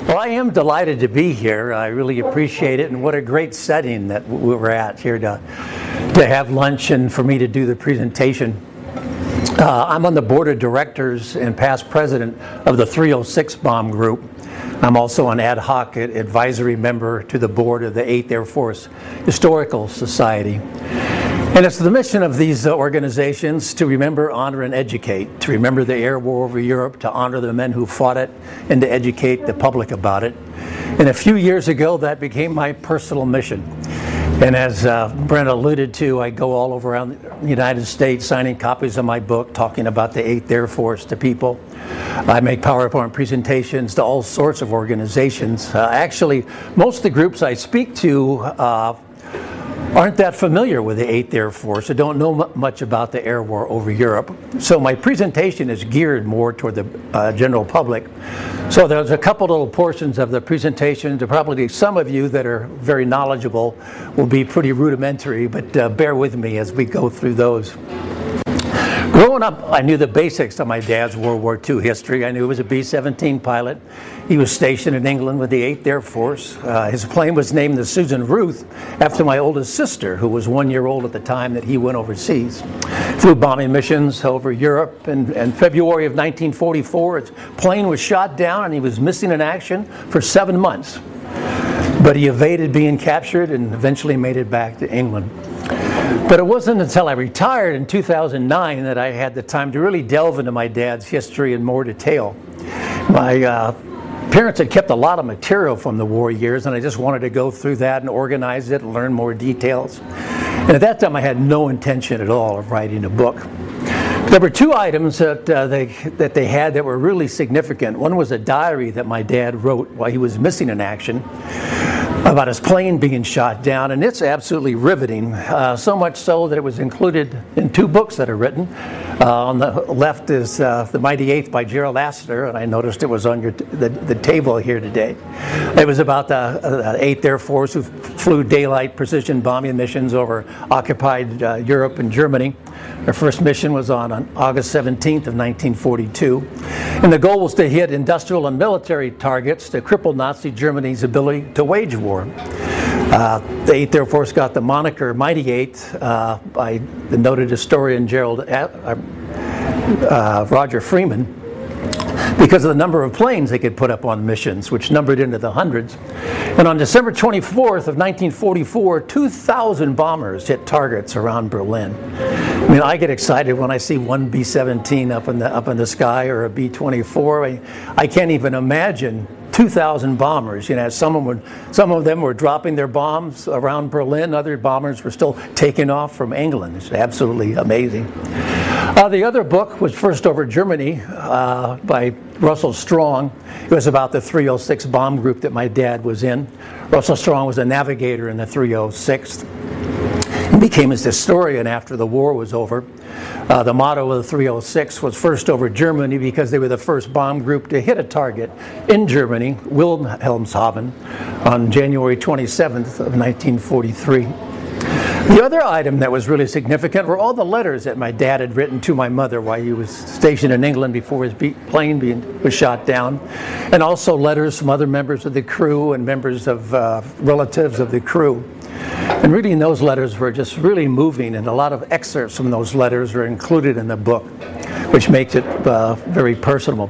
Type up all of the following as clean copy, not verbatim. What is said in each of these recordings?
Well, I am delighted to be here. I really appreciate it, and what a great setting that we were at here to have lunch and for me to do the presentation. I'm on the board of directors and past president of the 306 Bomb Group. I'm also an ad hoc advisory member to the board of the 8th Air Force Historical Society. And it's the mission of these organizations to remember, honor, and educate, to remember the air war over Europe, to honor the men who fought it, and to educate the public about it. And a few years ago, that became my personal mission. And as Brent alluded to, I go all over around the United States signing copies of my book, talking about the 8th Air Force to people. I make PowerPoint presentations to all sorts of organizations. Actually, most of the groups I speak to aren't that familiar with the 8th Air Force or don't know much about the air war over Europe. So my presentation is geared more toward the general public. So there's a couple little portions of the presentation to probably some of you that are very knowledgeable will be pretty rudimentary, but bear with me as we go through those. Growing up, I knew the basics of my dad's World War II history. I knew he was a B-17 pilot. He was stationed in England with the 8th Air Force. His plane was named the Susan Ruth after my oldest sister, who was 1 year old at the time that he went overseas. Flew bombing missions over Europe. In February of 1944, his plane was shot down and he was missing in action for 7 months. But he evaded being captured and eventually made it back to England. But it wasn't until I retired in 2009 that I had the time to really delve into my dad's history in more detail. My parents had kept a lot of material from the war years, and I just wanted to go through that and organize it and learn more details. And at that time, I had no intention at all of writing a book. There were two items that they had that were really significant. One was a diary that my dad wrote while he was missing in action about his plane being shot down, and it's absolutely riveting, so much so that it was included in two books that are written. On the left is The Mighty Eighth by Gerald Lassiter, and I noticed it was on the table here today. It was about the 8th Air Force who flew daylight precision bombing missions over occupied Europe and Germany. Their first mission was on August 17th of 1942, and the goal was to hit industrial and military targets to cripple Nazi Germany's ability to wage war. The 8th Air Force got the moniker Mighty Eighth by the noted historian Roger Freeman because of the number of planes they could put up on missions, which numbered into the hundreds. And on December 24th of 1944, 2,000 bombers hit targets around Berlin. I mean, I get excited when I see one B-17 up in the sky or a B-24. I can't even imagine 2,000 bombers. You know, some of them were dropping their bombs around Berlin. Other bombers were still taking off from England. It's absolutely amazing. The other book was First Over Germany by Russell Strong. It was about the 306 bomb group that my dad was in. Russell Strong was a navigator in the 306th. He became his historian after the war was over. The motto of the 306 was First Over Germany because they were the first bomb group to hit a target in Germany, Wilhelmshaven, on January 27th of 1943. The other item that was really significant were all the letters that my dad had written to my mother while he was stationed in England before his plane was shot down, and also letters from other members of the crew and members of relatives of the crew. And reading those letters were just really moving, and a lot of excerpts from those letters are included in the book, which makes it very personal.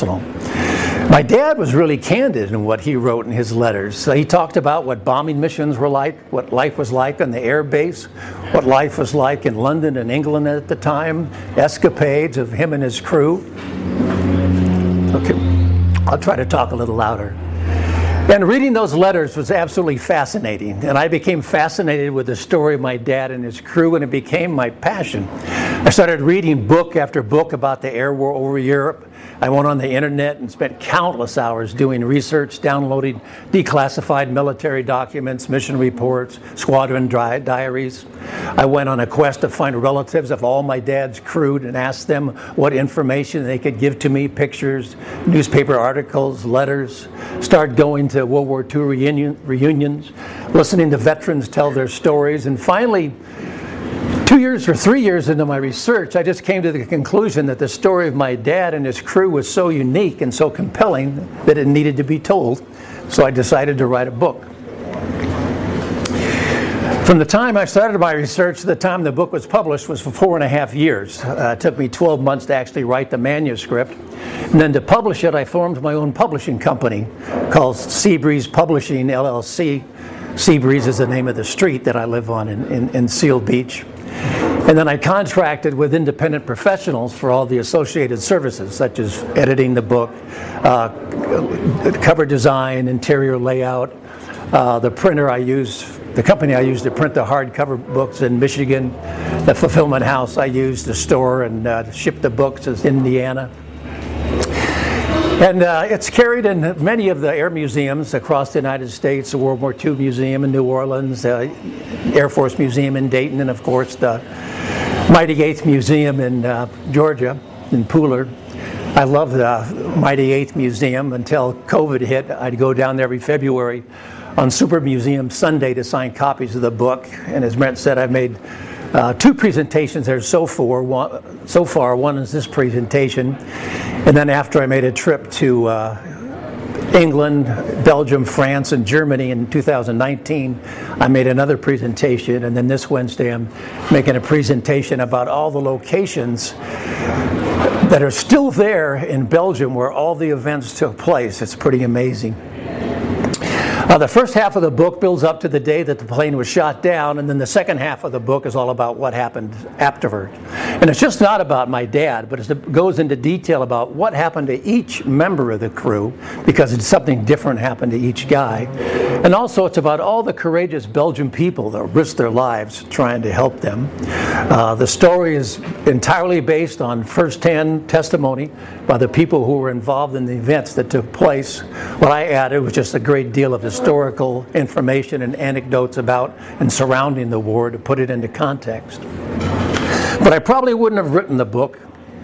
My dad was really candid in what he wrote in his letters. So he talked about what bombing missions were like, what life was like on the air base, what life was like in London and England at the time, escapades of him and his crew. Okay, I'll try to talk a little louder. And reading those letters was absolutely fascinating. And I became fascinated with the story of my dad and his crew, and it became my passion. I started reading book after book about the air war over Europe. I went on the internet and spent countless hours doing research, downloading declassified military documents, mission reports, squadron diaries. I went on a quest to find relatives of all my dad's crew and asked them what information they could give to me, pictures, newspaper articles, letters. Started going to World War II reunions, listening to veterans tell their stories, and finally, 2 2 years or 3 years into my research, I just came to the conclusion that the story of my dad and his crew was so unique and so compelling that it needed to be told. So I decided to write a book. From the time I started my research to the time the book was published was for 4.5 years. It took me 12 months to actually write the manuscript. And then to publish it, I formed my own publishing company called Seabreeze Publishing, LLC. Seabreeze is the name of the street that I live on in Seal Beach. And then I contracted with independent professionals for all the associated services, such as editing the book, cover design, interior layout, the printer I use. The company I used to print the hardcover books in Michigan, the fulfillment house I used to store and ship the books is Indiana. And it's carried in many of the air museums across the United States, the World War II Museum in New Orleans, Air Force Museum in Dayton, and of course the Mighty 8th Museum in Georgia, in Pooler. I love the Mighty 8th Museum. Until COVID hit, I'd go down there every February on Super Museum Sunday to sign copies of the book. And as Brent said, I've made 2 presentations there so far. One is this presentation. And then after I made a trip to England, Belgium, France, and Germany in 2019, I made another presentation. And then this Wednesday, I'm making a presentation about all the locations that are still there in Belgium where all the events took place. It's pretty amazing. The first half of the book builds up to the day that the plane was shot down, and then the second half of the book is all about what happened afterward. And it's just not about my dad, but it goes into detail about what happened to each member of the crew, because it's something different happened to each guy. And also it's about all the courageous Belgian people that risked their lives trying to help them. The story is entirely based on first-hand testimony by the people who were involved in the events that took place. What I added was just a great deal of historical information and anecdotes about and surrounding the war to put it into context. But I probably wouldn't have written the book,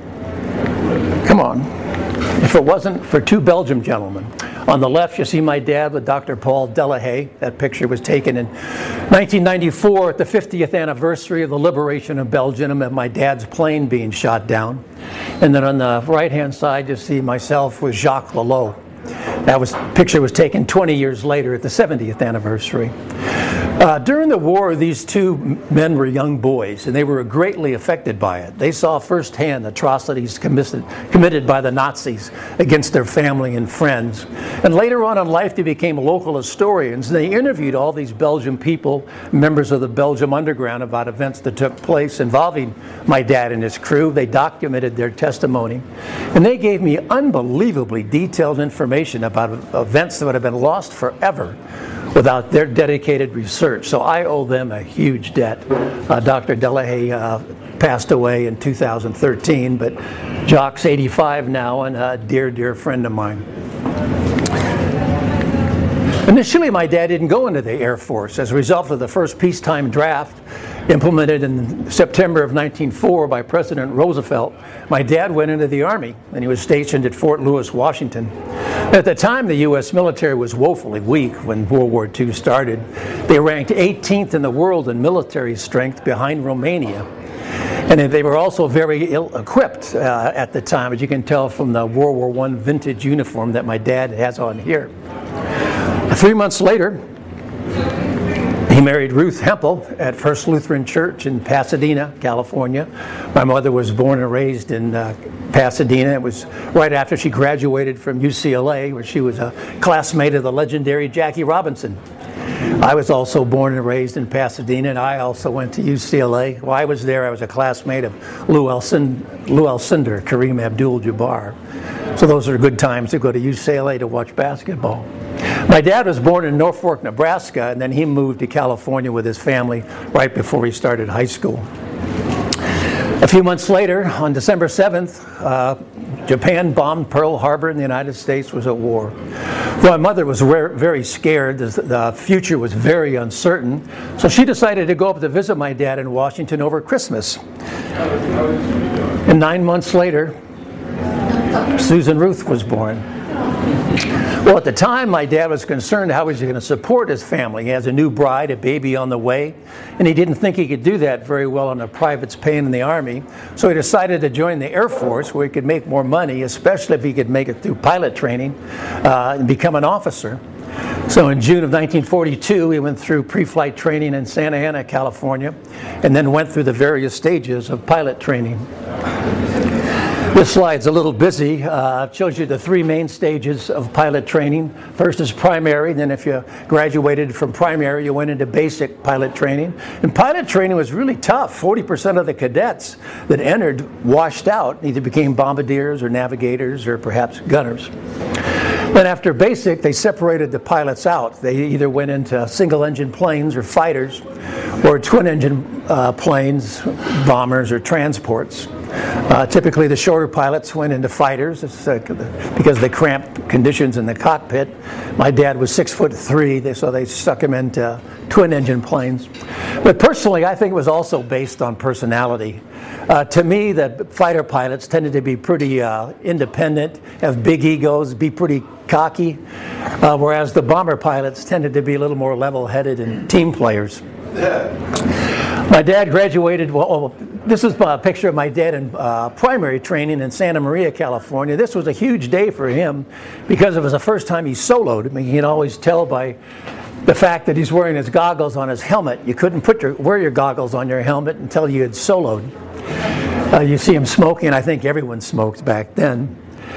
come on, if it wasn't for 2 Belgian gentlemen. On the left, you see my dad with Dr. Paul Delahaye. That picture was taken in 1994 at the 50th anniversary of the liberation of Belgium and my dad's plane being shot down. And then on the right-hand side, you see myself with Jacques Lelot. That picture was taken 20 years later at the 70th anniversary. During the war, these 2 men were young boys, and they were greatly affected by it. They saw firsthand atrocities committed by the Nazis against their family and friends. And later on in life, they became local historians. They interviewed all these Belgian people, members of the Belgium Underground, about events that took place involving my dad and his crew. They documented their testimony. And they gave me unbelievably detailed information about events that would have been lost forever without their dedicated research. So I owe them a huge debt. Dr. Delahaye passed away in 2013, but Jacques 85 now and a dear, dear friend of mine. Initially, my dad didn't go into the Air Force. As a result of the first peacetime draft implemented in September of 1904 by President Roosevelt, my dad went into the Army, and he was stationed at Fort Lewis, Washington. At the time, the U.S. military was woefully weak when World War II started. They ranked 18th in the world in military strength behind Romania. And they were also very ill-equipped at the time, as you can tell from the World War I vintage uniform that my dad has on here. 3 months later, he married Ruth Hempel at First Lutheran Church in Pasadena, California. My mother was born and raised in Pasadena. It was right after she graduated from UCLA, where she was a classmate of the legendary Jackie Robinson. I was also born and raised in Pasadena, and I also went to UCLA. While I was there, I was a classmate of Lou Alcindor, Kareem Abdul-Jabbar. So those are good times to go to UCLA to watch basketball. My dad was born in Norfolk, Nebraska, and then he moved to California with his family right before he started high school. A few months later, on December 7th, Japan bombed Pearl Harbor and the United States was at war. Well, my mother was very scared. The future was very uncertain. So she decided to go up to visit my dad in Washington over Christmas. And 9 months later, Susan Ruth was born. Well, at the time, my dad was concerned how he was going to support his family. He has a new bride, a baby on the way, and he didn't think he could do that very well on a private's pay in the Army. So he decided to join the Air Force, where he could make more money, especially if he could make it through pilot training and become an officer. So in June of 1942, he went through pre-flight training in Santa Ana, California, and then went through the various stages of pilot training. This slide's a little busy. It shows you the three main stages of pilot training. First is primary, then if you graduated from primary, you went into basic pilot training. And pilot training was really tough. 40% of the cadets that entered washed out, either became bombardiers or navigators or perhaps gunners. Then after basic, they separated the pilots out. They either went into single-engine planes or fighters, or twin-engine planes, bombers, or transports. Typically, the shorter pilots went into fighters because of the cramped conditions in the cockpit. My dad was 6'3", so they stuck him into twin-engine planes. But personally, I think it was also based on personality. To me, the fighter pilots tended to be pretty independent, have big egos, be pretty cocky, whereas the bomber pilots tended to be a little more level-headed and team players. My dad graduated, this is a picture of my dad in primary training in Santa Maria, California. This was a huge day for him because it was the first time he soloed. I mean, you can always tell by the fact that he's wearing his goggles on his helmet. You couldn't wear your goggles on your helmet until you had soloed. You see him smoking. I think everyone smoked back then.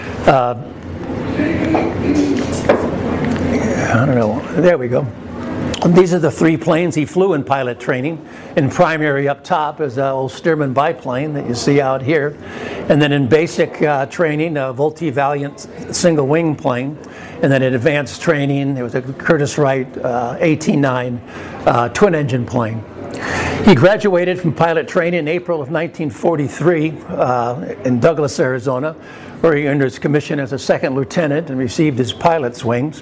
I don't know. There we go. These are the three planes he flew in pilot training. In primary up top is the old Stearman biplane that you see out here. And then in basic training, a Vultee Valiant single-wing plane. And then in advanced training, there was a Curtiss-Wright 18-9 twin-engine plane. He graduated from pilot training in April of 1943 in Douglas, Arizona, where he earned his commission as a second lieutenant and received his pilot's wings.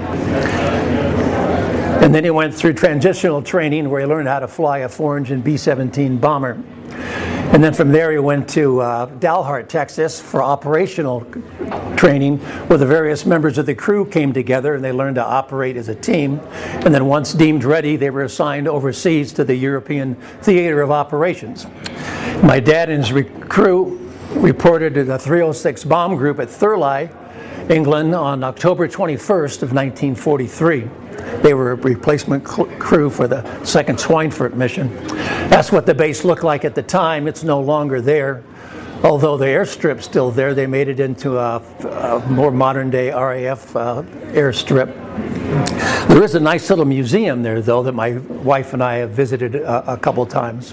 And then he went through transitional training where he learned how to fly a 4-engine B-17 bomber. And then from there he went to Dalhart, Texas for operational training where the various members of the crew came together and they learned to operate as a team. And then once deemed ready, they were assigned overseas to the European Theater of Operations. My dad and his crew reported to the 306 Bomb Group at Thurley, England on October 21st of 1943. They were a replacement crew for the 2nd Schweinfurt mission. That's what the base looked like at the time. It's no longer there. Although the airstrip's still there, they made it into a more modern-day RAF airstrip. There is a nice little museum there, though, that my wife and I have visited a couple times.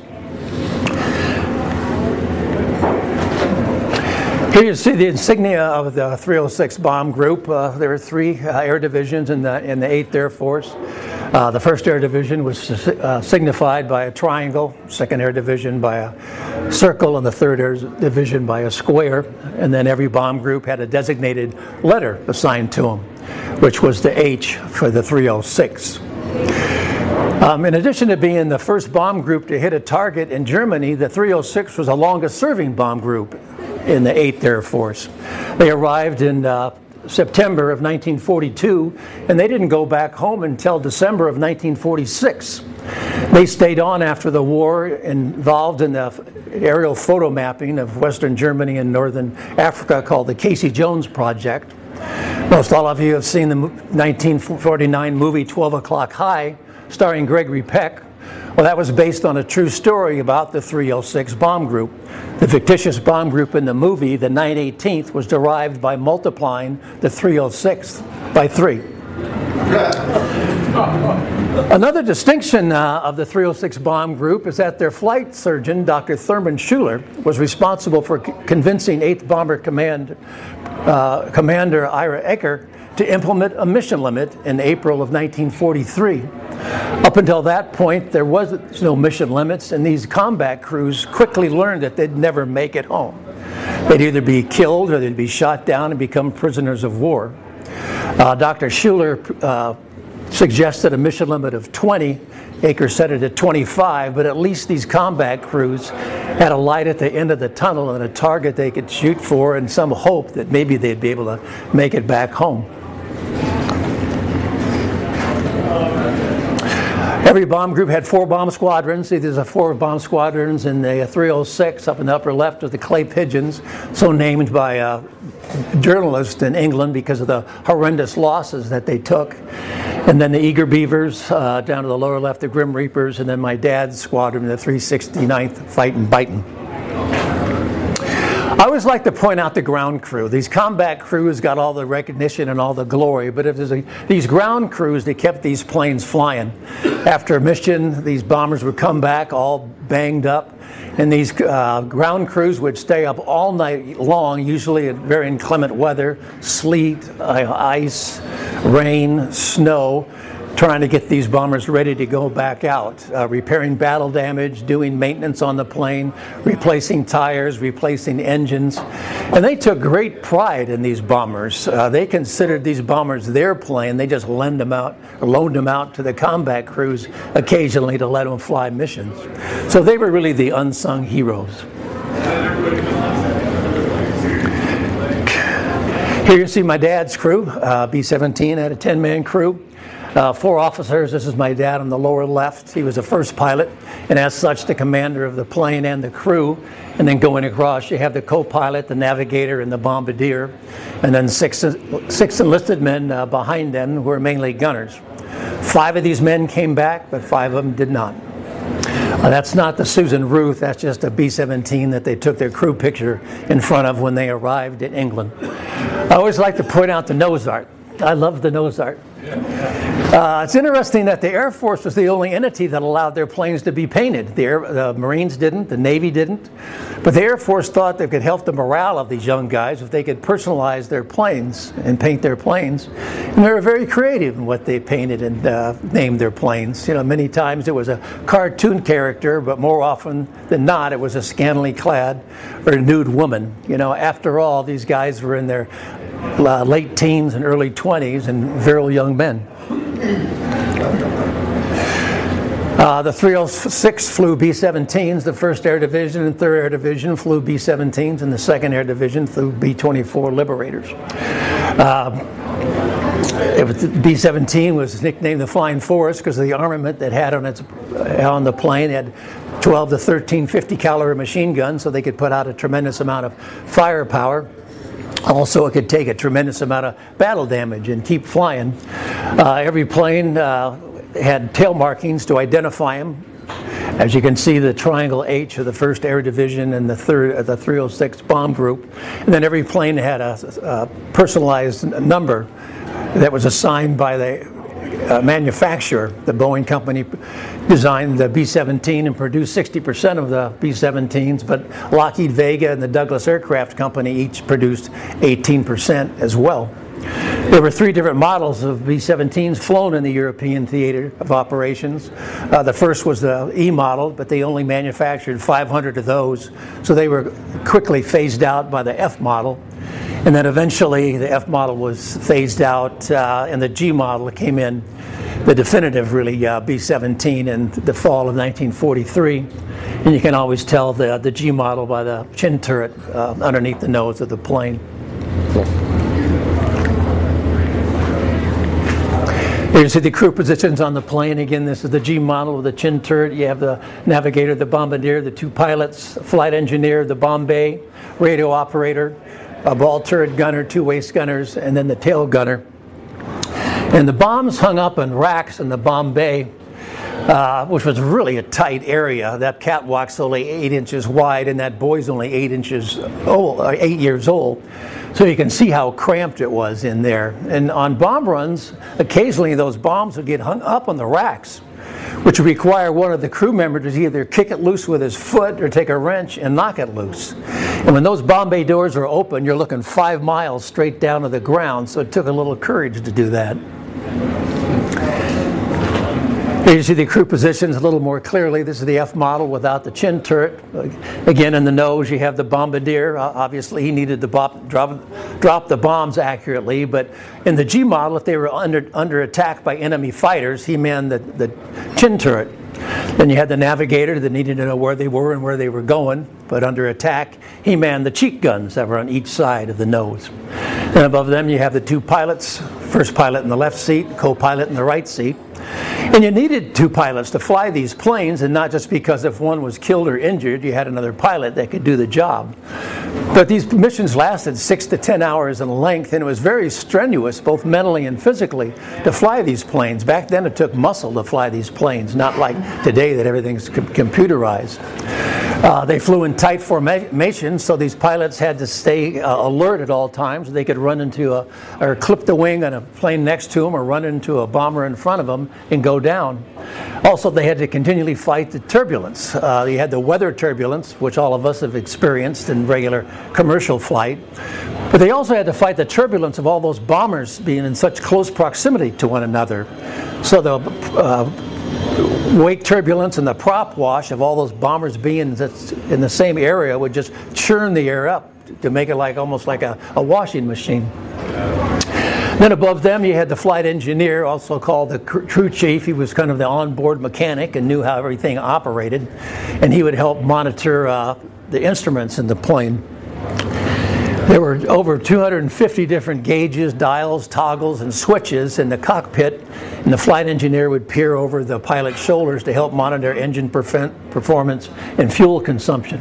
Here you see the insignia of the 306 Bomb Group. There are three air divisions in the 8th Air Force. The 1st Air Division was signified by a triangle, 2nd Air Division by a circle, and the 3rd Air Division by a square. And then every bomb group had a designated letter assigned to them, which was the H for the 306. In addition to being the first bomb group to hit a target in Germany, the 306 was the longest serving bomb group in the 8th Air Force. They arrived in September of 1942, and they didn't go back home until December of 1946. They stayed on after the war, involved in the aerial photo mapping of Western Germany and Northern Africa called the Casey Jones Project. Most all of you have seen the 1949 movie 12 O'Clock High, starring Gregory Peck. Well, that was based on a true story about the 306 bomb group. The fictitious bomb group in the movie, the 918th, was derived by multiplying the 306 by 3. Another distinction of the 306 bomb group is that their flight surgeon, Dr. Thurman Schuler, was responsible for convincing 8th Bomber Command Commander Ira Ecker to implement a mission limit in April of 1943. Up until that point, there was no mission limits, and these combat crews quickly learned that they'd never make it home. They'd either be killed or they'd be shot down and become prisoners of war. Dr. Schuler suggested a mission limit of 20. Aker set it at 25, but at least these combat crews had a light at the end of the tunnel and a target they could shoot for and some hope that maybe they'd be able to make it back home. Every bomb group had 4 bomb squadrons. See, there's 4 bomb squadrons in the 306 up in the upper left of the Clay Pigeons, so named by a journalist in England because of the horrendous losses that they took. And then the Eager Beavers, down to the lower left, the Grim Reapers, and then my dad's squadron, the 369th Fightin' Bitin'. I always like to point out the ground crew. These combat crews got all the recognition and all the glory, but if there's these ground crews, they kept these planes flying. After a mission, these bombers would come back all banged up, and these ground crews would stay up all night long, usually in very inclement weather, sleet, ice, rain, snow, trying to get these bombers ready to go back out, repairing battle damage, doing maintenance on the plane, replacing tires, replacing engines. And they took great pride in these bombers. They considered these bombers their plane. They just loaned them out to the combat crews occasionally to let them fly missions. So they were really the unsung heroes. Here you see my dad's crew, B-17 had a 10-man crew. 4 officers. This is my dad on the lower left. He was the first pilot, and as such, the commander of the plane and the crew. And then going across, you have the co-pilot, the navigator, and the bombardier. And then six enlisted men behind them who were mainly gunners. 5 of these men came back, but 5 of them did not. That's not the Susan Ruth. That's just a B-17 that they took their crew picture in front of when they arrived in England. I always like to point out the nose art. I love the nose art. It's interesting that the Air Force was the only entity that allowed their planes to be painted. The Marines didn't, the Navy didn't, but the Air Force thought they could help the morale of these young guys if they could personalize their planes and paint their planes. And they were very creative in what they painted and named their planes. You know, many times it was a cartoon character, but more often than not, it was a scantily clad or nude woman. You know, after all, these guys were in their late teens and early 20s and virile young men. The 306 flew B-17s, the 1st Air Division and 3rd Air Division flew B-17s, and the 2nd Air Division flew B-24 Liberators. B-17 was nicknamed the Flying Forest because of the armament that had on the plane. It had 12 to 13 50 caliber machine guns, so they could put out a tremendous amount of firepower. Also, it could take a tremendous amount of battle damage and keep flying. Every plane had tail markings to identify them. As you can see, the triangle H of the 1st Air Division and the 306 Bomb Group. And then every plane had a personalized number that was assigned by the manufacturer. The Boeing company designed the B-17 and produced 60% of the B-17s, but Lockheed Vega and the Douglas Aircraft Company each produced 18% as well. There were 3 different models of B-17s flown in the European theater of operations. The first was the E model, but they only manufactured 500 of those, so they were quickly phased out by the F model. And then eventually the F model was phased out, and the G model came in, the definitive really B-17 in the fall of 1943. And you can always tell the G model by the chin turret underneath the nose of the plane. Here you see the crew positions on the plane. Again, this is the G model with the chin turret. You have the navigator, the bombardier, the 2 pilots, flight engineer, the bomb bay, radio operator, a ball turret gunner, 2 waist gunners, and then the tail gunner. And the bombs hung up in racks in the bomb bay, which was really a tight area. That catwalk's only 8 inches wide, and that boy's only 8 years old. So you can see how cramped it was in there. And on bomb runs, occasionally those bombs would get hung up on the racks, which would require one of the crew members to either kick it loose with his foot or take a wrench and knock it loose. And when those bomb bay doors are open, you're looking 5 miles straight down to the ground, so it took a little courage to do that. Here you see the crew positions a little more clearly. This is the F model without the chin turret. Again, in the nose, you have the bombardier. Obviously, he needed to drop the bombs accurately. But in the G model, if they were under attack by enemy fighters, he manned the chin turret. Then you had the navigator that needed to know where they were and where they were going. But under attack, he manned the cheek guns that were on each side of the nose. And above them, you have the 2 pilots, first pilot in the left seat, co-pilot in the right seat. And you needed two pilots to fly these planes, and not just because if one was killed or injured, you had another pilot that could do the job. But these missions lasted 6 to 10 hours in length, and it was very strenuous, both mentally and physically, to fly these planes. Back then it took muscle to fly these planes, not like today that everything's computerized. They flew in tight formation, so these pilots had to stay alert at all times. They could run into or clip the wing on a plane next to them, or run into a bomber in front of them and go down. Also, they had to continually fight the turbulence. You had the weather turbulence, which all of us have experienced in regular commercial flight. But they also had to fight the turbulence of all those bombers being in such close proximity to one another. So the wake turbulence and the prop wash of all those bombers being in the same area would just churn the air up to make it almost like a washing machine. Then above them you had the flight engineer, also called the crew chief. He was kind of the onboard mechanic and knew how everything operated, and he would help monitor the instruments in the plane. There were over 250 different gauges, dials, toggles, and switches in the cockpit, and the flight engineer would peer over the pilot's shoulders to help monitor engine performance and fuel consumption.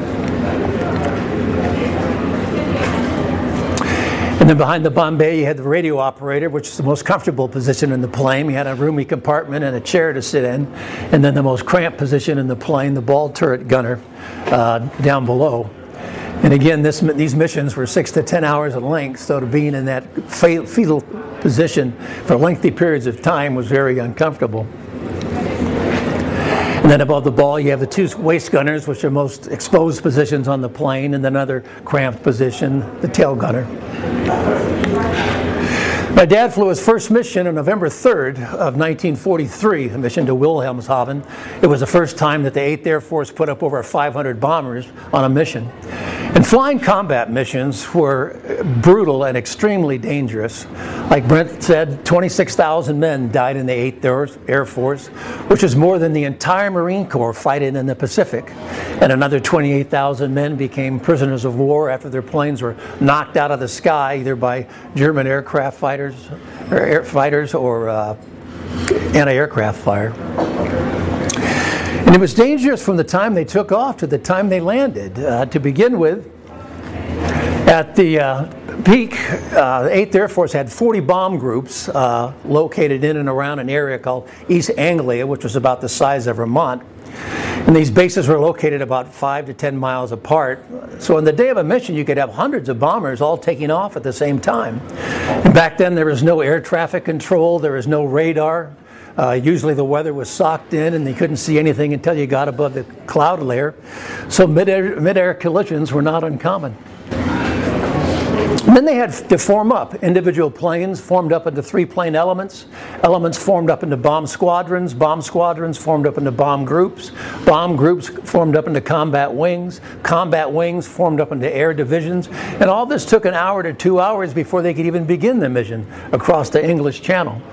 And then behind the bomb bay, you had the radio operator, which is the most comfortable position in the plane. He had a roomy compartment and a chair to sit in. And then the most cramped position in the plane, the ball turret gunner down below. And again, these missions were 6 to 10 hours in length, so to being in that fetal position for lengthy periods of time was very uncomfortable. And then above the ball, you have the two waist gunners, which are most exposed positions on the plane, and then another cramped position, the tail gunner. My dad flew his first mission on November 3rd of 1943, a mission to Wilhelmshaven. It was the first time that the 8th Air Force put up over 500 bombers on a mission. And flying combat missions were brutal and extremely dangerous. Like Brent said, 26,000 men died in the 8th Air Force, which is more than the entire Marine Corps fighting in the Pacific. And another 28,000 men became prisoners of war after their planes were knocked out of the sky, either by German aircraft fighters or anti-aircraft fire. And it was dangerous from the time they took off to the time they landed. To begin with, at the peak, the 8th Air Force had 40 bomb groups located in and around an area called East Anglia, which was about the size of Vermont. And these bases were located about 5 to 10 miles apart. So on the day of a mission, you could have hundreds of bombers all taking off at the same time. And back then, there was no air traffic control, there was no radar. Usually the weather was socked in and they couldn't see anything until you got above the cloud layer. So mid-air collisions were not uncommon. And then they had to form up. Individual planes formed up into 3-plane elements. Elements formed up into bomb squadrons formed up into bomb groups formed up into combat wings formed up into air divisions. And all this took an hour to 2 hours before they could even begin the mission across the English Channel.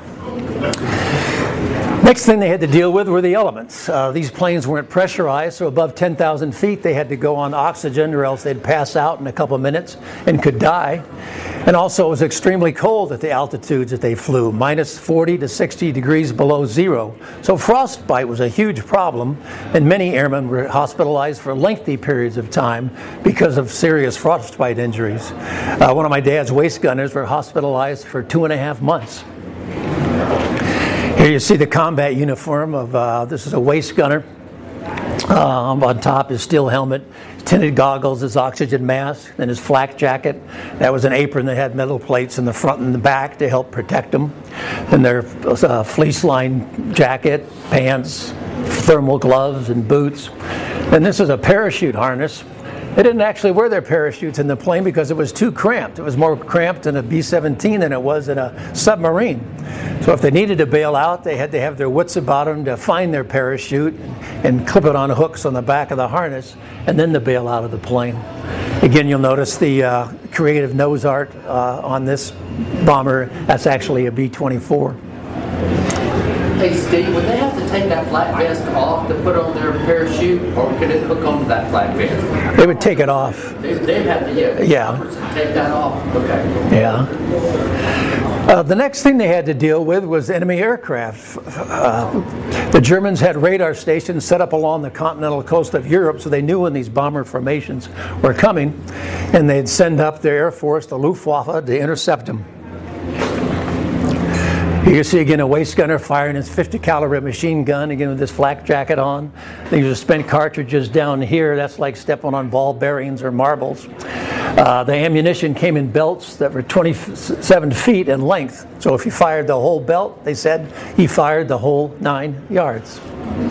Next thing they had to deal with were the elements. These planes weren't pressurized, so above 10,000 feet they had to go on oxygen or else they'd pass out in a couple minutes and could die. And also it was extremely cold at the altitudes that they flew, minus 40 to 60 degrees below zero. So frostbite was a huge problem, and many airmen were hospitalized for lengthy periods of time because of serious frostbite injuries. One of my dad's waist gunners were hospitalized for 2.5 months. Here you see the combat uniform of, this is a waist gunner. On top his steel helmet, tinted goggles, his oxygen mask, and his flak jacket. That was an apron that had metal plates in the front and the back to help protect him. And their fleece-lined jacket, pants, thermal gloves, and boots. And this is a parachute harness. They didn't actually wear their parachutes in the plane because it was too cramped. It was more cramped in a B-17 than it was in a submarine. So if they needed to bail out, they had to have their wits about them to find their parachute and clip it on hooks on the back of the harness, and then to bail out of the plane. Again, you'll notice the creative nose art on this bomber. That's actually a B-24. Hey Steve, would they have to take that flak vest off to put on their parachute, or could it hook onto that flak vest? They would take it off. They'd have to, take that off. Okay. Yeah. The next thing they had to deal with was enemy aircraft. The Germans had radar stations set up along the continental coast of Europe, so they knew when these bomber formations were coming, and they'd send up their Air Force, the Luftwaffe, to intercept them. Here you see again a waist gunner firing his 50 caliber machine gun, again with this flak jacket on. These are spent cartridges down here. That's like stepping on ball bearings or marbles. The ammunition came in belts that were 27 feet in length. So if he fired the whole belt, they said he fired the whole 9 yards.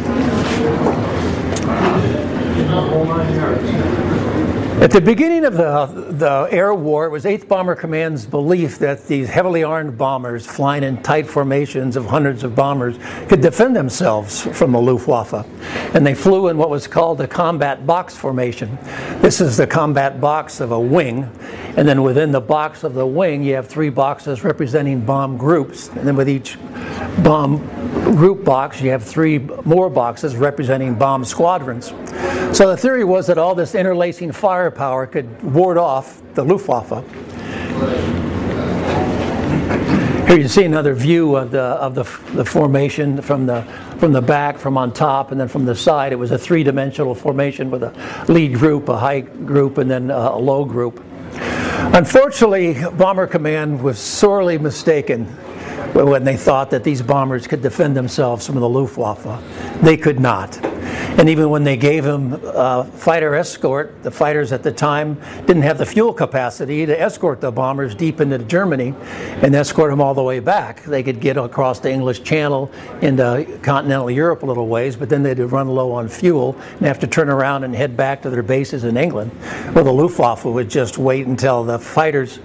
At the beginning of the air war, it was 8th Bomber Command's belief that these heavily armed bombers flying in tight formations of hundreds of bombers could defend themselves from the Luftwaffe. And they flew in what was called the combat box formation. This is the combat box of a wing. And then within the box of the wing, you have 3 boxes representing bomb groups. And then with each bomb group box, you have 3 more boxes representing bomb squadrons. So the theory was that all this interlacing firepower could ward off the Luftwaffe. Here you see another view of the formation from the back, from on top, and then from the side. It was a 3-dimensional formation with a lead group, a high group, and then a low group. Unfortunately, Bomber Command was sorely mistaken when they thought that these bombers could defend themselves from the Luftwaffe. They could not. And even when they gave them fighter escort, the fighters at the time didn't have the fuel capacity to escort the bombers deep into Germany and escort them all the way back. They could get across the English Channel into continental Europe a little ways, but then they'd run low on fuel and have to turn around and head back to their bases in England. Well, the Luftwaffe would just wait until the fighters,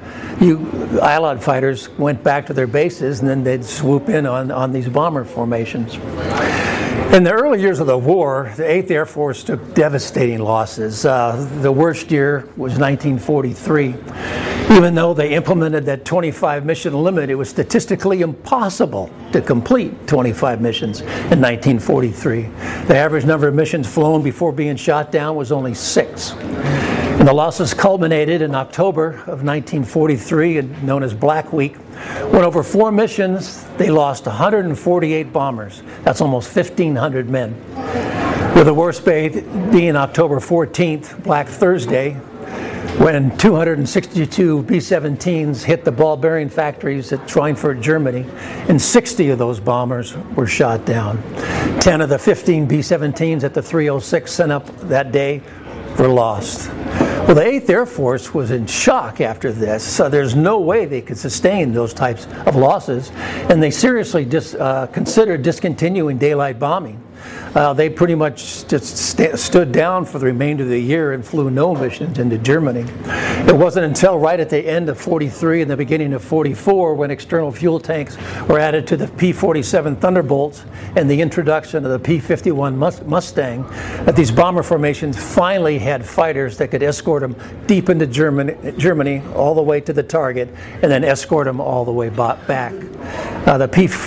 Allied fighters, went back to their bases, and then they'd swoop in on these bomber formations. In the early years of the war, the 8th Air Force took devastating losses. The worst year was 1943. Even though they implemented that 25 mission limit, it was statistically impossible to complete 25 missions in 1943. The average number of missions flown before being shot down was only 6. And the losses culminated in October of 1943, known as Black Week, when over 4 missions, they lost 148 bombers. That's almost 1,500 men. With the worst being October 14th, Black Thursday, when 262 B-17s hit the ball bearing factories at Schweinfurt, Germany, and 60 of those bombers were shot down. 10 of the 15 B-17s at the 306 sent up that day were lost. Well, the 8th Air Force was in shock after this, so there's no way they could sustain those types of losses, and they seriously considered discontinuing daylight bombing. They pretty much just stood down for the remainder of the year and flew no missions into Germany. It wasn't until right at the end of 43 and the beginning of 44 when external fuel tanks were added to the P-47 Thunderbolts and the introduction of the P-51 Mustang that these bomber formations finally had fighters that could escort them deep into Germany all the way to the target and then escort them all the way back. The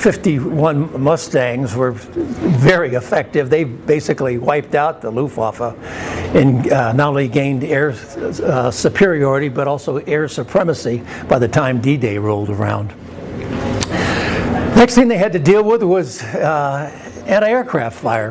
P-51 Mustangs were very effective. They basically wiped out the Luftwaffe and not only gained air superiority but also air supremacy by the time D-Day rolled around. Next thing they had to deal with was anti-aircraft fire.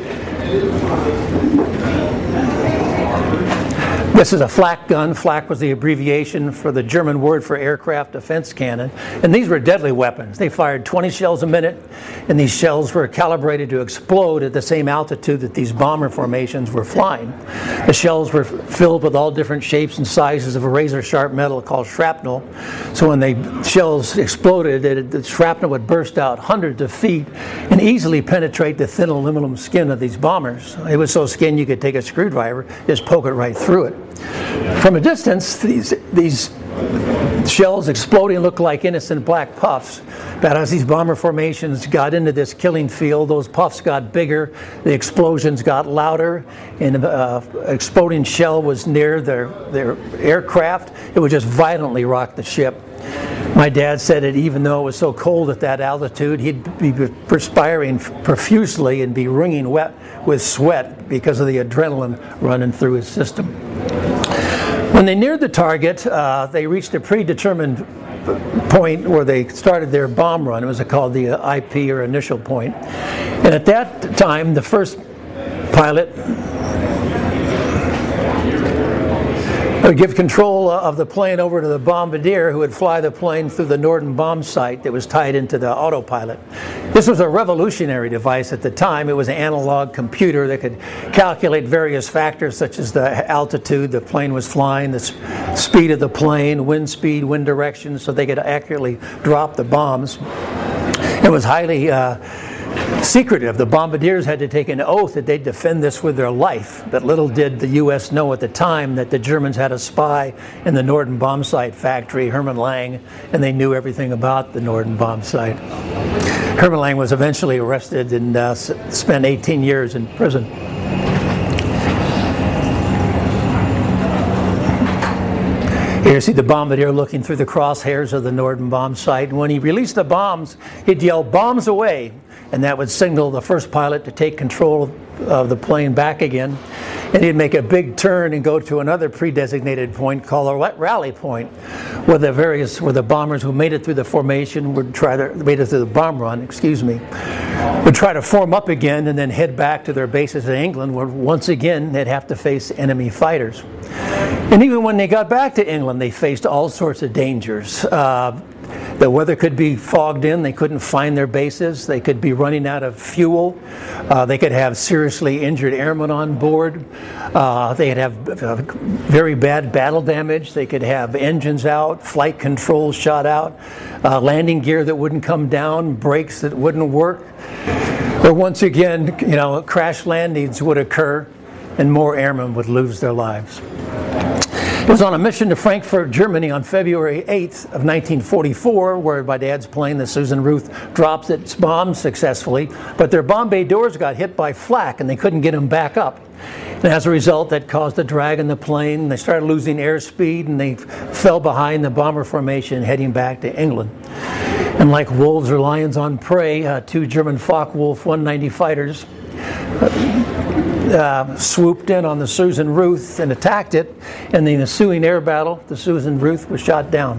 This is a flak gun. Flak was the abbreviation for the German word for aircraft defense cannon. And these were deadly weapons. They fired 20 shells a minute, and these shells were calibrated to explode at the same altitude that these bomber formations were flying. The shells were filled with all different shapes and sizes of a razor-sharp metal called shrapnel. So when the shells exploded, the shrapnel would burst out hundreds of feet and easily penetrate the thin aluminum skin of these bombers. It was so thin you could take a screwdriver, just poke it right through it. From a distance, these shells exploding looked like innocent black puffs. But as these bomber formations got into this killing field, those puffs got bigger, the explosions got louder, and an exploding shell was near their aircraft. It would just violently rock the ship. My dad said that even though it was so cold at that altitude, he'd be perspiring profusely and be wringing wet with sweat because of the adrenaline running through his system. When they neared the target, they reached a predetermined point where they started their bomb run. It was called the IP, or initial point. And at that time, the first pilot would give control of the plane over to the bombardier, who would fly the plane through the Norden bomb site that was tied into the autopilot. This was a revolutionary device at the time. It was an analog computer that could calculate various factors such as the altitude the plane was flying, the speed of the plane, wind speed, wind direction, so they could accurately drop the bombs. It was highly secretive. The bombardiers had to take an oath that they'd defend this with their life. But little did the U.S. know at the time that the Germans had a spy in the Norden bomb site factory, Hermann Lang, and they knew everything about the Norden bomb site. Hermann Lang was eventually arrested and spent 18 years in prison. Here you see the bombardier looking through the crosshairs of the Norden bomb site. And when he released the bombs, he'd yell, "Bombs away!" And that would signal the first pilot to take control of the plane back again. And he'd make a big turn and go to another pre-designated point called a rally point, where the bombers who made it through the formation made it through the bomb run, would try to form up again and then head back to their bases in England, where once again they'd have to face enemy fighters. And even when they got back to England, they faced all sorts of dangers. The weather could be fogged in. They couldn't find their bases. They could be running out of fuel. They could have seriously injured airmen on board. They'd have very bad battle damage. They could have engines out, flight controls shot out, landing gear that wouldn't come down, brakes that wouldn't work. Or once again, crash landings would occur and more airmen would lose their lives. It was on a mission to Frankfurt, Germany on February 8th of 1944, where my dad's plane, the Susan Ruth, dropped its bombs successfully, but their bomb bay doors got hit by flak and they couldn't get them back up. And as a result, that caused a drag in the plane. They started losing airspeed and they fell behind the bomber formation heading back to England. And like wolves or lions on prey, two German Focke-Wulf 190 fighters swooped in on the Susan Ruth and attacked it. In the ensuing air battle, the Susan Ruth was shot down.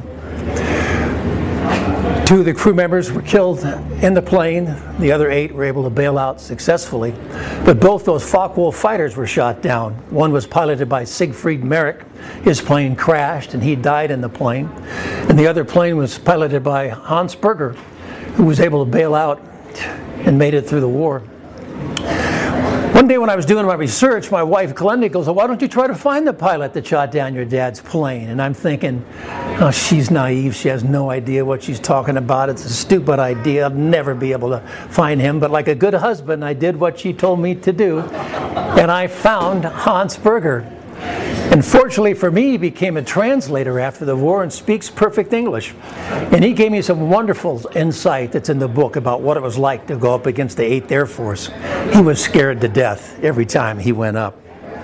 Two of the crew members were killed in the plane. The other 8 were able to bail out successfully. But both those Focke-Wulf fighters were shot down. One was piloted by Siegfried Merrick. His plane crashed and he died in the plane. And the other plane was piloted by Hans Berger, who was able to bail out and made it through the war. One day when I was doing my research, my wife Glenda goes, "Why don't you try to find the pilot that shot down your dad's plane?" And I'm thinking, oh, she's naive. She has no idea what she's talking about. It's a stupid idea. I'll never be able to find him. But like a good husband, I did what she told me to do. And I found Hans Berger. And fortunately for me, he became a translator after the war and speaks perfect English. And he gave me some wonderful insight that's in the book about what it was like to go up against the 8th Air Force. He was scared to death every time he went up.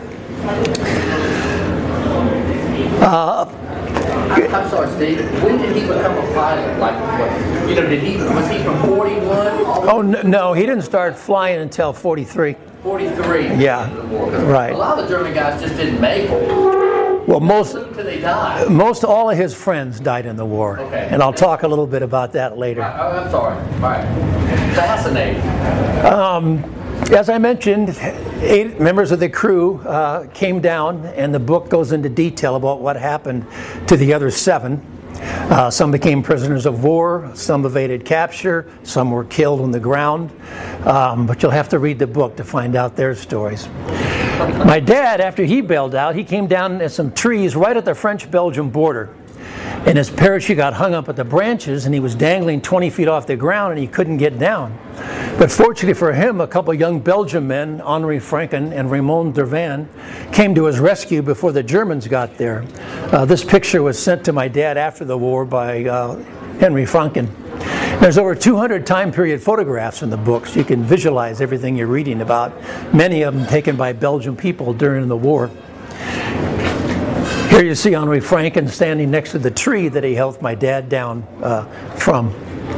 I'm sorry, Steve. When did he become a pilot? Was he from 41? Oh, no, he didn't start flying until 43. 43. Yeah, right. A lot of the German guys just didn't make it. Well, most all of his friends died in the war. Okay. And I'll talk a little bit about that later. I'm sorry. All right. Fascinating. As I mentioned, 8 members of the crew came down, and the book goes into detail about what happened to the other 7. Some became prisoners of war, some evaded capture, some were killed on the ground. But you'll have to read the book to find out their stories. My dad, after he bailed out, he came down at some trees right at the French-Belgian border. And his parachute got hung up at the branches, and he was dangling 20 feet off the ground, and he couldn't get down. But fortunately for him, a couple young Belgian men, Henri Franken and Raymond Dervan, came to his rescue before the Germans got there. This picture was sent to my dad after the war by Henry Franken. There's over 200 time period photographs in the book, so you can visualize everything you're reading about, many of them taken by Belgian people during the war. Here you see Henri Franken standing next to the tree that he helped my dad down from.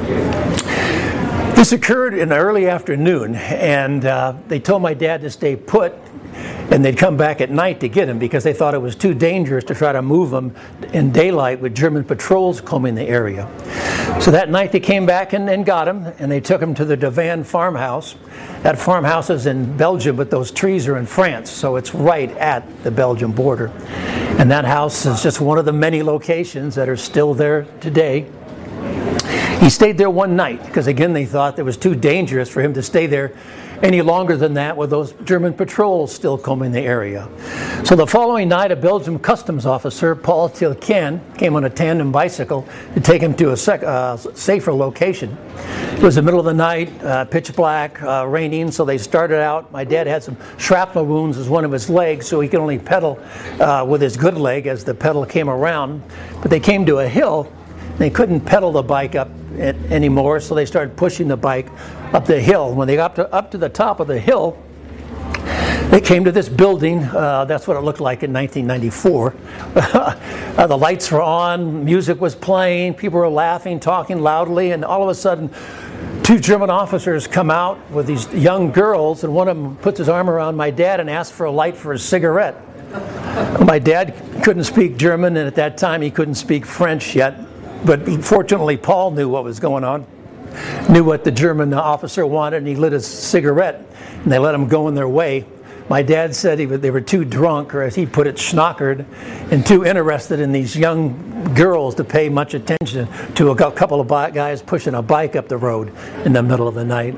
This occurred in the early afternoon, and they told my dad to stay put, and they'd come back at night to get him because they thought it was too dangerous to try to move him in daylight with German patrols combing the area. So that night they came back and got him, and they took him to the Devan farmhouse. That farmhouse is in Belgium, but those trees are in France, so it's right at the Belgian border. And that house is just one of the many locations that are still there today. He stayed there one night because, again, they thought it was too dangerous for him to stay there any longer than that with those German patrols still combing the area. So the following night, a Belgian customs officer, Paul Tilken, came on a tandem bicycle to take him to a safer location. It was the middle of the night, pitch black, raining, so they started out. My dad had some shrapnel wounds as one of his legs, so he could only pedal with his good leg as the pedal came around. But they came to a hill. They couldn't pedal the bike up anymore, so they started pushing the bike up the hill. When they got up to the top of the hill, they came to this building. That's what it looked like in 1994. The lights were on, music was playing, people were laughing, talking loudly, and all of a sudden, two German officers come out with these young girls, and one of them puts his arm around my dad and asks for a light for his cigarette. My dad couldn't speak German, and at that time he couldn't speak French yet. But fortunately, Paul knew what was going on, knew what the German officer wanted, and he lit his cigarette, and they let him go in their way. My dad said they were too drunk, or as he put it, schnockered, and too interested in these young girls to pay much attention to a couple of guys pushing a bike up the road in the middle of the night.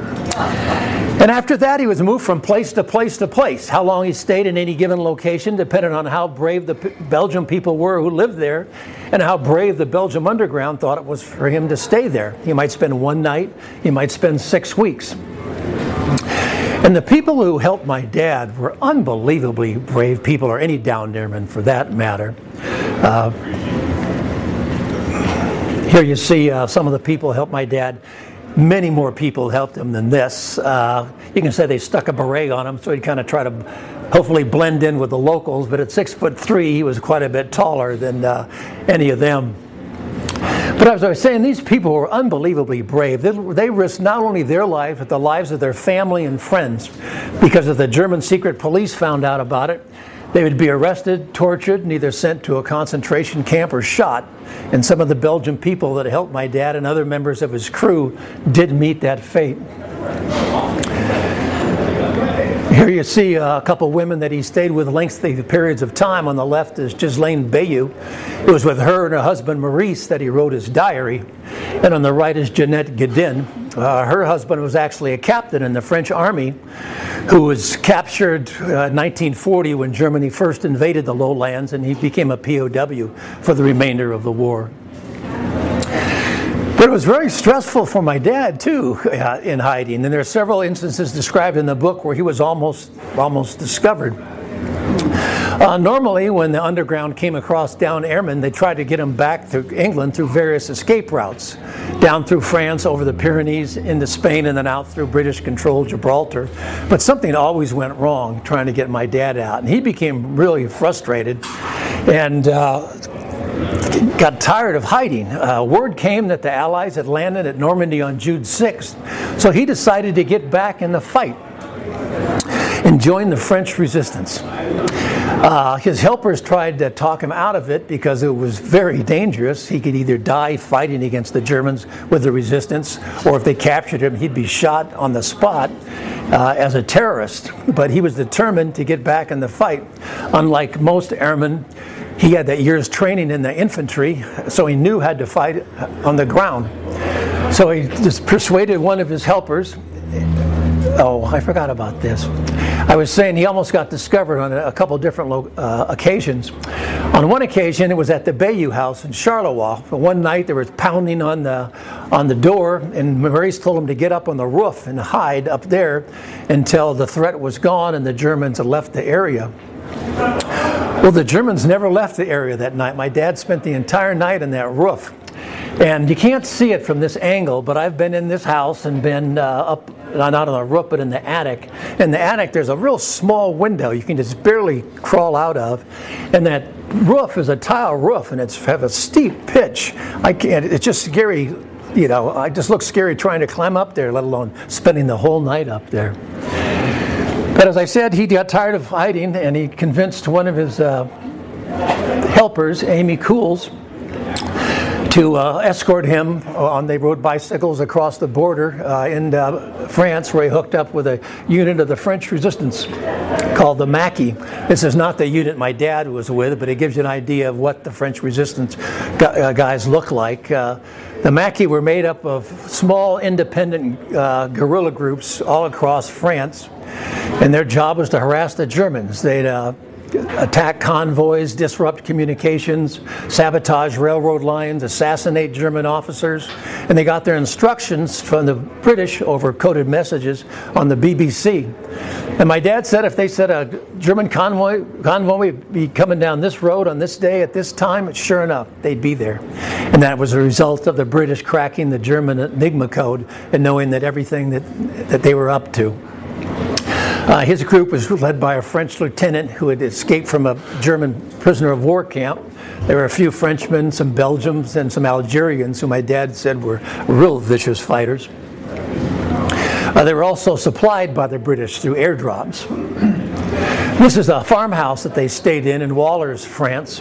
And after that, he was moved from place to place to place. How long he stayed in any given location depended on how brave the Belgian people were who lived there and how brave the Belgium underground thought it was for him to stay there. He might spend one night, he might spend 6 weeks. And the people who helped my dad were unbelievably brave people, or any down airman for that matter. Here you see some of the people who helped my dad. Many more people helped him than this. You can say they stuck a beret on him, so he'd kind of try to hopefully blend in with the locals, but at 6'3", he was quite a bit taller than any of them. But as I was saying, these people were unbelievably brave. They risked not only their lives, but the lives of their family and friends. Because if the German secret police found out about it, they would be arrested, tortured, and either sent to a concentration camp or shot. And some of the Belgian people that helped my dad and other members of his crew did meet that fate. Here you see a couple women that he stayed with lengthy periods of time. On the left is Ghislaine Bayou. It was with her and her husband Maurice that he wrote his diary. And on the right is Jeanette Guedin. Her husband was actually a captain in the French army who was captured in 1940 when Germany first invaded the lowlands, and he became a POW for the remainder of the war. But it was very stressful for my dad, too, in hiding. And there are several instances described in the book where he was almost discovered. Normally, when the underground came across down airmen, they tried to get him back through England through various escape routes. Down through France, over the Pyrenees, into Spain, and then out through British-controlled Gibraltar. But something always went wrong trying to get my dad out. And he became really frustrated and got tired of hiding. Word came that the Allies had landed at Normandy on June 6th. So he decided to get back in the fight and join the French resistance. His helpers tried to talk him out of it because it was very dangerous. He could either die fighting against the Germans with the resistance, or if they captured him, he'd be shot on the spot as a terrorist. But he was determined to get back in the fight. Unlike most airmen, he had that year's training in the infantry, so he knew how to fight on the ground. So he just persuaded one of his helpers. Oh, I forgot about this. I was saying he almost got discovered on a couple different occasions. On one occasion, it was at the Bayou House in Charleroi. One night, there was pounding on the door, and Maurice told him to get up on the roof and hide up there until the threat was gone and the Germans had left the area. Well, the Germans never left the area that night. My dad spent the entire night on that roof. And you can't see it from this angle, but I've been in this house and been up, not on the roof, but in the attic. In the attic, there's a real small window you can just barely crawl out of. And that roof is a tile roof, and it's have a steep pitch. I can't, it's just scary, you know, I just look scary trying to climb up there, let alone spending the whole night up there. But as I said, he got tired of hiding, and he convinced one of his helpers, Amy Cools, to escort him on. They rode bicycles across the border in France, where he hooked up with a unit of the French resistance called the Maquis. This is not the unit my dad was with, but it gives you an idea of what the French resistance guys look like. The Maquis were made up of small independent guerrilla groups all across France, and their job was to harass the Germans. They'd attack convoys, disrupt communications, sabotage railroad lines, assassinate German officers, and they got their instructions from the British over coded messages on the BBC. And my dad said if they said a German convoy would be coming down this road on this day at this time, sure enough, they'd be there. And that was a result of the British cracking the German Enigma code and knowing that everything that they were up to. His group was led by a French lieutenant who had escaped from a German prisoner of war camp. There were a few Frenchmen, some Belgians, and some Algerians who my dad said were real vicious fighters. They were also supplied by the British through airdrops. This is a farmhouse that they stayed in Wallers, France.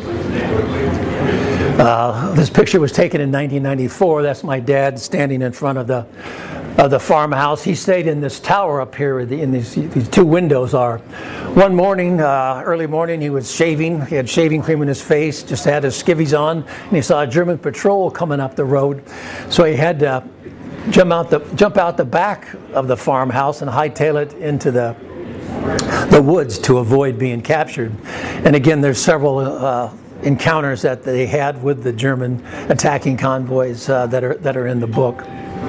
This picture was taken in 1994. That's my dad standing in front of the farmhouse. He stayed in this tower up here. These two windows are. One morning, early morning, he was shaving. He had shaving cream in his face, just had his skivvies on, and he saw a German patrol coming up the road. So he had to jump out the back of the farmhouse and hightail it into the woods to avoid being captured. And again, there's several encounters that they had with the German attacking convoys that are in the book.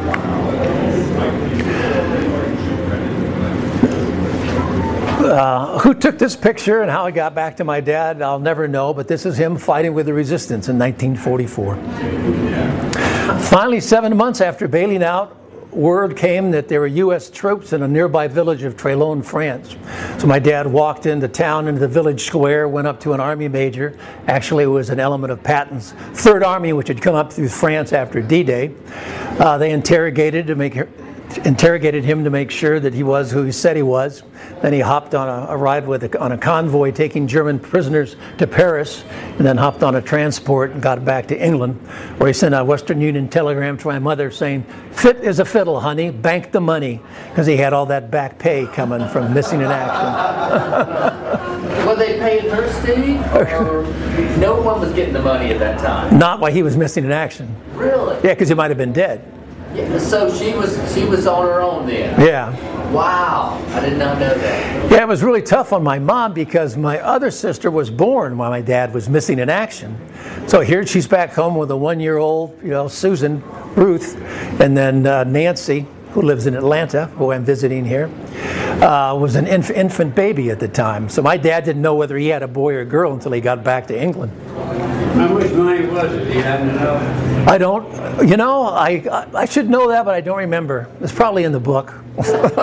Who took this picture and how it got back to my dad, I'll never know, but this is him fighting with the resistance in 1944. Finally, 7 months after bailing out, word came that there were U.S. troops in a nearby village of Trélon, France. So my dad walked into town, into the village square, went up to an army major. Actually, it was an element of Patton's Third Army, which had come up through France after D-Day. They interrogated him to make sure that he was who he said he was. Then he hopped on a ride on a convoy taking German prisoners to Paris, and then hopped on a transport and got back to England, where he sent a Western Union telegram to my mother saying, "Fit as a fiddle, honey, bank the money," because he had all that back pay coming from missing in action. Were they paying her, Steve? Or no one was getting the money at that time? Not while he was missing in action. Really? Yeah, because he might have been dead. Yeah, so she was on her own then? Yeah. Wow, I did not know that. Yeah, it was really tough on my mom because my other sister was born while my dad was missing in action. So here she's back home with a 1-year-old, Susan, Ruth, and then Nancy, who lives in Atlanta, who I'm visiting here, was an infant baby at the time. So my dad didn't know whether he had a boy or a girl until he got back to England. How much money was it? You happen to know? I don't, I should know that, but I don't remember. It's probably in the book. Read the book.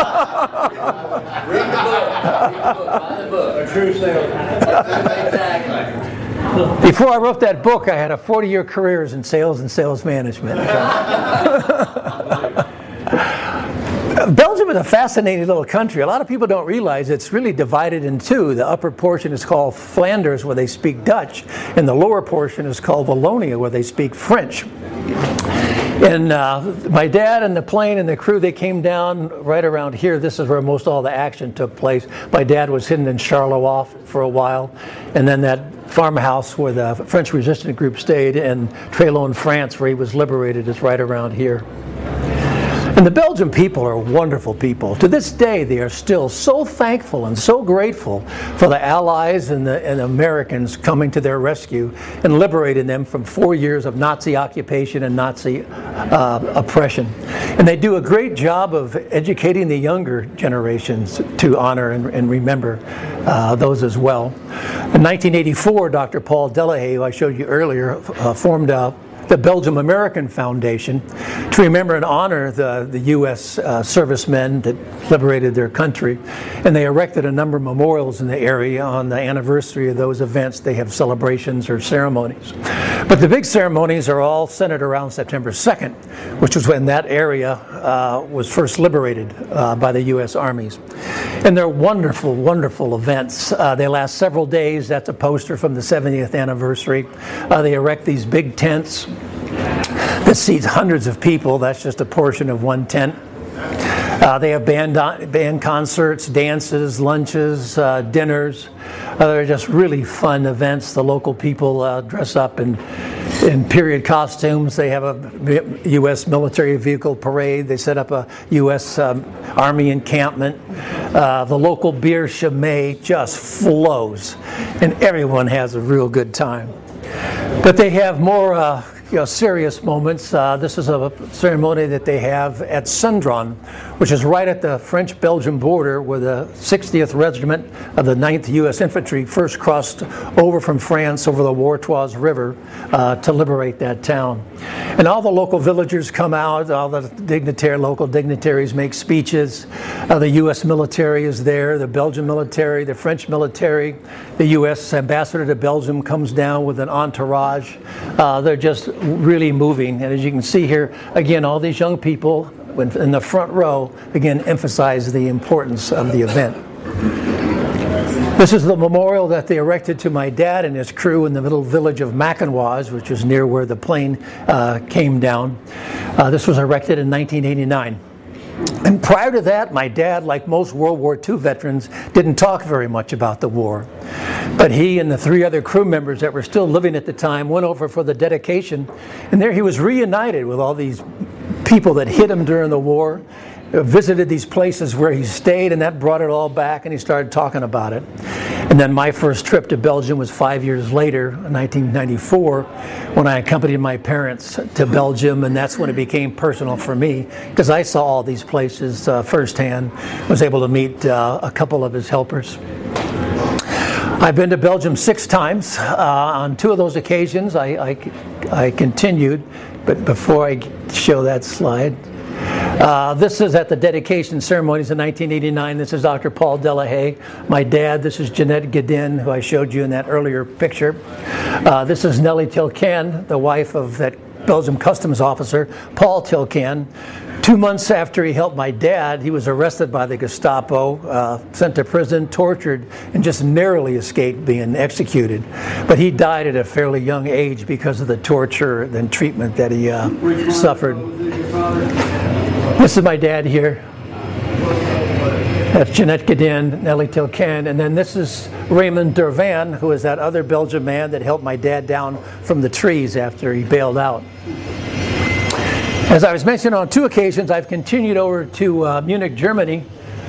Find the book. A true salesman. Exactly. Before I wrote that book, I had a 40-year career in sales and sales management. Belgium is a fascinating little country. A lot of people don't realize it's really divided in two. The upper portion is called Flanders, where they speak Dutch, and the lower portion is called Wallonia, where they speak French. And my dad and the plane and the crew, they came down right around here. This is where most all the action took place. My dad was hidden in Charleroi for a while, and then that farmhouse where the French resistance group stayed in Trélon, France, where he was liberated, is right around here. And the Belgian people are wonderful people. To this day, they are still so thankful and so grateful for the Allies and the Americans coming to their rescue and liberating them from 4 years of Nazi occupation and Nazi oppression. And they do a great job of educating the younger generations to honor and remember those as well. In 1984, Dr. Paul Delahaye, who I showed you earlier, formed a the Belgium American Foundation to remember and honor the U.S. Servicemen that liberated their country. And they erected a number of memorials in the area on the anniversary of those events. They have celebrations or ceremonies. But the big ceremonies are all centered around September 2nd, which was when that area was first liberated by the U.S. armies. And they're wonderful, wonderful events. They last several days. That's a poster from the 70th anniversary. They erect these big tents that seats hundreds of people. That's just a portion of one tent. They have band concerts, dances, lunches, dinners. They're just really fun events. The local people dress up in period costumes. They have a U.S. military vehicle parade. They set up a U.S. Army encampment. The local beer Chimay just flows, and everyone has a real good time. But they have more serious moments. This is a ceremony that they have at Cendron, which is right at the French-Belgian border, where the 60th Regiment of the 9th U.S. Infantry first crossed over from France over the Wartoise River to liberate that town. And all the local villagers come out, all the local dignitaries make speeches. The U.S. military is there, the Belgian military, the French military. The U.S. ambassador to Belgium comes down with an entourage. They're just really moving. And as you can see here, again, all these young people in the front row, again, emphasize the importance of the event. This is the memorial that they erected to my dad and his crew in the little village of Macanoise, which is near where the plane came down. This was erected in 1989. And prior to that, my dad, like most World War II veterans, didn't talk very much about the war. But he and the 3 other crew members that were still living at the time went over for the dedication, and there he was reunited with all these people that hit him during the war, visited these places where he stayed, and that brought it all back, and he started talking about it. And then my first trip to Belgium was 5 years later, in 1994, when I accompanied my parents to Belgium, and that's when it became personal for me, because I saw all these places firsthand, was able to meet a couple of his helpers. I've been to Belgium 6 times. On 2 of those occasions, I continued, but before I show that slide, this is at the dedication ceremonies in 1989. This is Dr. Paul Delahaye. My dad, this is Jeanette Guedin, who I showed you in that earlier picture. This is Nellie Tilcan, the wife of that Belgium customs officer, Paul Tilcan. 2 months after he helped my dad, he was arrested by the Gestapo, sent to prison, tortured, and just narrowly escaped being executed. But he died at a fairly young age because of the torture and treatment that he suffered. This is my dad here. That's Jeanette Guedin, Nellie Tilcan, and then this is Raymond Durvan, who is that other Belgian man that helped my dad down from the trees after he bailed out. As I was mentioning, on 2 occasions, I've continued over to Munich, Germany,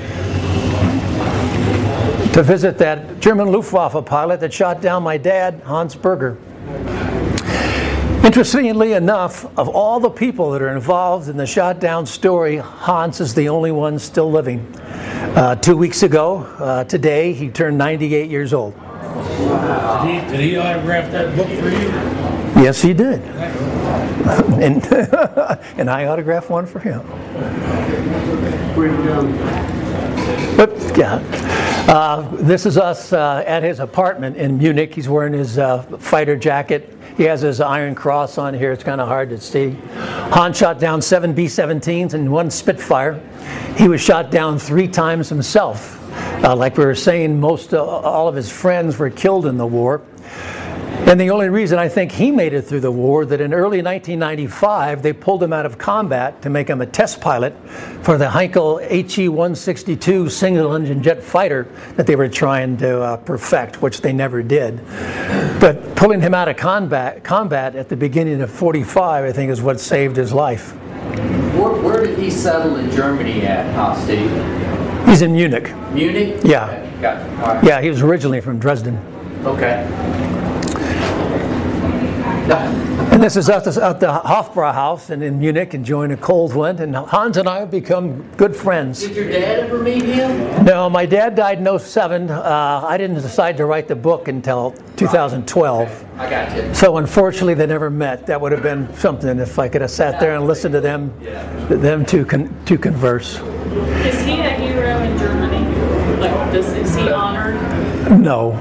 to visit that German Luftwaffe pilot that shot down my dad, Hans Berger. Interestingly enough, of all the people that are involved in the shot down story, Hans is the only one still living. 2 weeks ago, today, he turned 98 years old. Did he autograph that book for you? Yes, he did. And I autographed one for him. But, yeah. This is us at his apartment in Munich. He's wearing his fighter jacket. He has his Iron Cross on here. It's kind of hard to see. Hans shot down 7 B-17s and 1 Spitfire. He was shot down 3 times himself. Like we were saying, all of his friends were killed in the war. And the only reason I think he made it through the war, that in early 1995, they pulled him out of combat to make him a test pilot for the Heinkel HE-162 single-engine jet fighter that they were trying to perfect, which they never did. But pulling him out of combat at the beginning of 45, I think, is what saved his life. Where did he settle in Germany at, Steve? He's in Munich. Munich? Yeah. Okay. Got it. All right. Yeah, he was originally from Dresden. Okay. And this is at the Hofbrauhaus in Munich, enjoying a cold one. And Hans and I have become good friends. Did your dad ever meet him? No, my dad died in '07. I didn't decide to write the book until 2012. I got you. So unfortunately, they never met. That would have been something if I could have sat there and listened to them to converse. Is he a hero in Germany? Like, is he honored? No.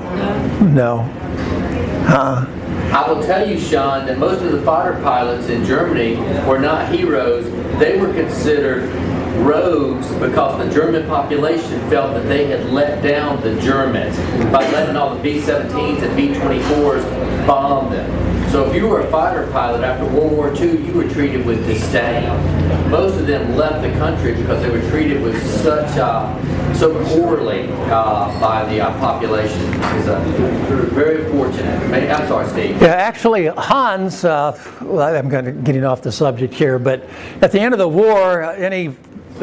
I will tell you, Sean, that most of the fighter pilots in Germany were not heroes. They were considered rogues because the German population felt that they had let down the Germans by letting all the B-17s and B-24s bomb them. So if you were a fighter pilot after World War II, you were treated with disdain. Most of them left the country because they were treated with so poorly by the population. It's very fortunate. I'm sorry, Steve. Yeah, actually, Hans, I'm getting off the subject here, but at the end of the war, any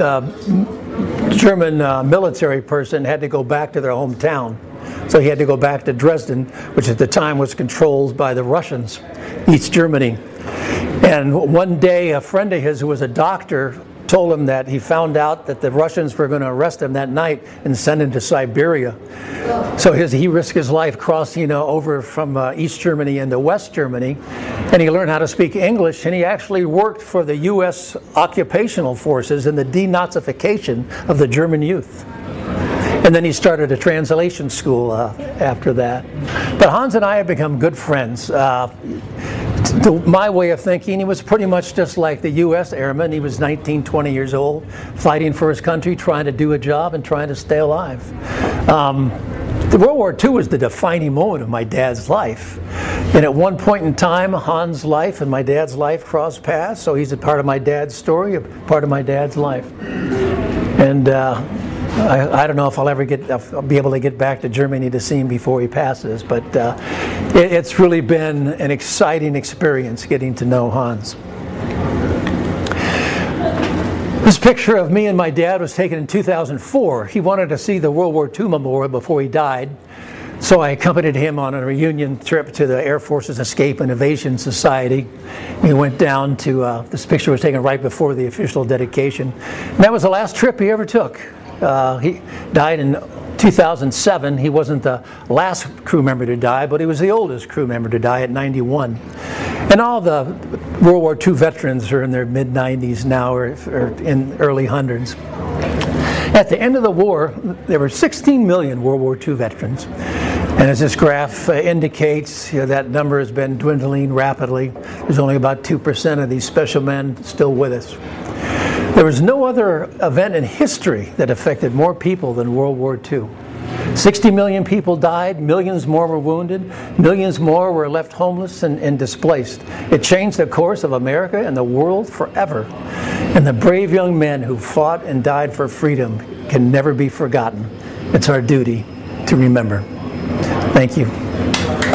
German military person had to go back to their hometown. So he had to go back to Dresden, which at the time was controlled by the Russians, East Germany. And one day, a friend of his who was a doctor told him that he found out that the Russians were going to arrest him that night and send him to Siberia. So he risked his life crossing over from East Germany into West Germany, and he learned how to speak English, and he actually worked for the U.S. occupational forces in the denazification of the German youth. And then he started a translation school after that. But Hans and I have become good friends. To my way of thinking, he was pretty much just like the U.S. airman. He was 19, 20 years old, fighting for his country, trying to do a job and trying to stay alive. The World War II was the defining moment of my dad's life. And at one point in time, Hans' life and my dad's life crossed paths, so he's a part of my dad's story, a part of my dad's life. And I don't know if I'll be able to get back to Germany to see him before he passes, but it's really been an exciting experience getting to know Hans. This picture of me and my dad was taken in 2004. He wanted to see the World War II memorial before he died, so I accompanied him on a reunion trip to the Air Force's Escape and Evasion Society. We went down to, this picture was taken right before the official dedication. And that was the last trip he ever took. He died in 2007. He wasn't the last crew member to die, but he was the oldest crew member to die at 91. And all the World War II veterans are in their mid-90s now or in early hundreds. At the end of the war, there were 16 million World War II veterans. And as this graph indicates, that number has been dwindling rapidly. There's only about 2% of these special men still with us. There was no other event in history that affected more people than World War II. 60 million people died, millions more were wounded, millions more were left homeless and displaced. It changed the course of America and the world forever. And the brave young men who fought and died for freedom can never be forgotten. It's our duty to remember. Thank you.